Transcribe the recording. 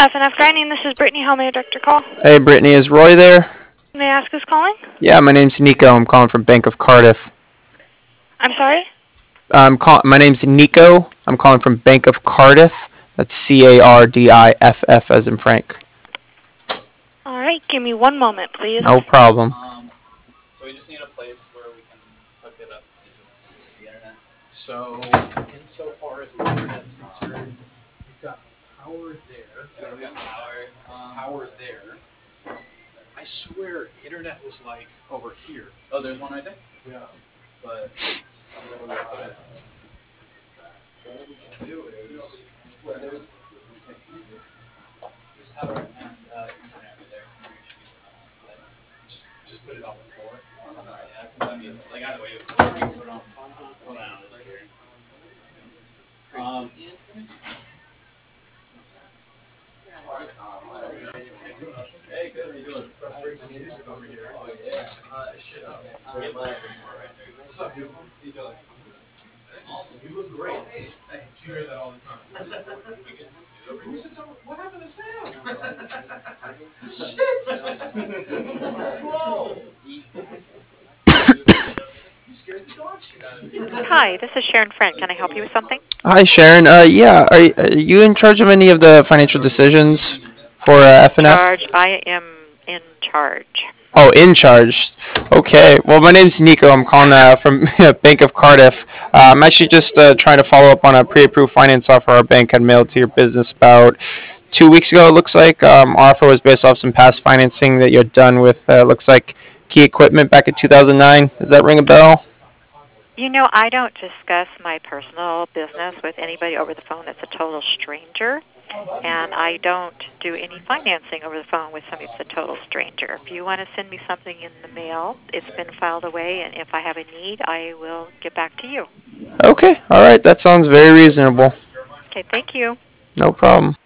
FNF Grinding, this is Brittany. How may I direct your call? Hey, Brittany, is Roy there? May I ask who's calling? Yeah, my name's Nico. I'm calling from Bank of Cardiff. I'm sorry? My name's Nico. I'm calling from Bank of Cardiff. That's Cardiff as in Frank. Alright, give me one moment, please. No problem. So we just need a place where we can hook it up to the internet. So, insofar as the internet's concerned, you've got power there. Yeah, we got power. Power there. I swear, internet was like over here. Oh, there's one right there? Yeah. But What we can do is, there's power and internet right there. just put it on the floor. Yeah, because I mean, like either way, put it on. Hold on, right here. Hey, good. How you doing? Music over here. Oh yeah. Shit. What's up, beautiful? How you doing? Awesome. You look great. Hey, you hear that all the time. Who sits over? What happened to Sam? Shit! Whoa! You scared the dog shit out of me. Hi, this is Sharon Friend. Can I help you with something? Hi, Sharon. Yeah, are you in charge of any of the financial decisions for FNF? Charge. I am in charge. Oh, in charge. Okay. Well, my name's Nico. I'm calling from Bank of Cardiff. I'm actually just trying to follow up on a pre-approved finance offer our bank had mailed to your business about 2 weeks ago. It looks like offer was based off some past financing that you had done with looks like key equipment back in 2009. Does that ring a bell? You know, I don't discuss my personal business with anybody over the phone that's a total stranger. And I don't do any financing over the phone with somebody that's a total stranger. If you want to send me something in the mail, it's been filed away, and if I have a need, I will get back to you. Okay. All right. That sounds very reasonable. Okay, thank you. No problem.